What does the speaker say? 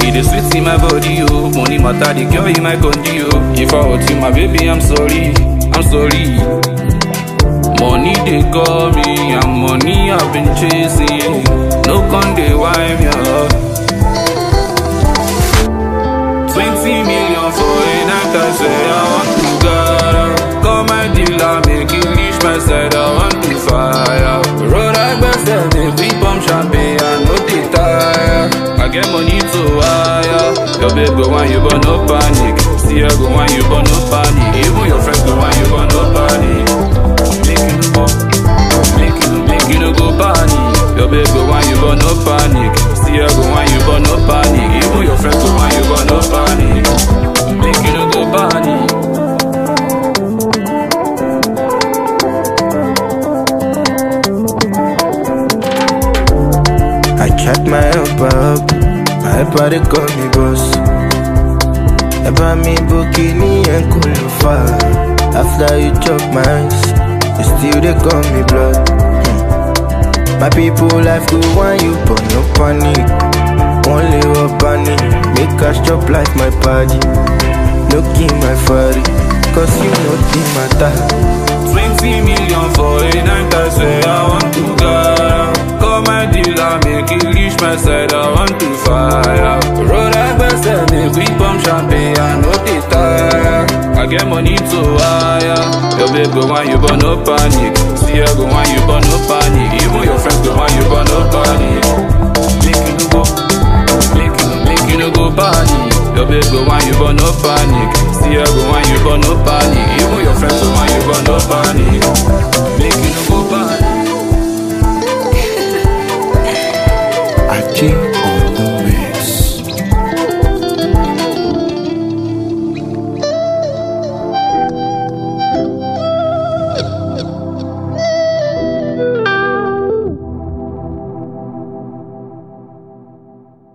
it is sweet in my body, oh. Money matter, the girl in my country, oh. If I hurt you, my baby, I'm sorry, I'm sorry. Money they call me, and money I've been chasing. No con they wipe me up. 20 million for a night, I say I want to go. Call my dealer, make it reach my side, I want to fire. Road I best, they we pump champagne, I know they tire. I get money to wire. Your babe go want you, but no panic. See her go want you, but no panic. Even your friends go want you, but no panic. Make you no go panic. Your babe go want you, but no panic. See her go want you, but no panic. Even your friends go want you, but no panic. Make you no go panic. I chat my helper up, my helper they call me boss. About me bikini and Kulufa. After you chop my eyes, you still they call me blood. My people life go want you, but no panic. Only up panic, make us chop like my party. No give my father, cause you know the matter. 20 million for a night, I say I want to go. Call my dealer, make it reach my side, I want to fire. Road I best, make we pump champagne, I know they tire. I get money to wire. Your babe go want you, but no panic. See her go want you, but no panic. Even your friends go want you, but no panic. Make you no go panic. Your babe go want you, but no panic. See her go want you, but no panic.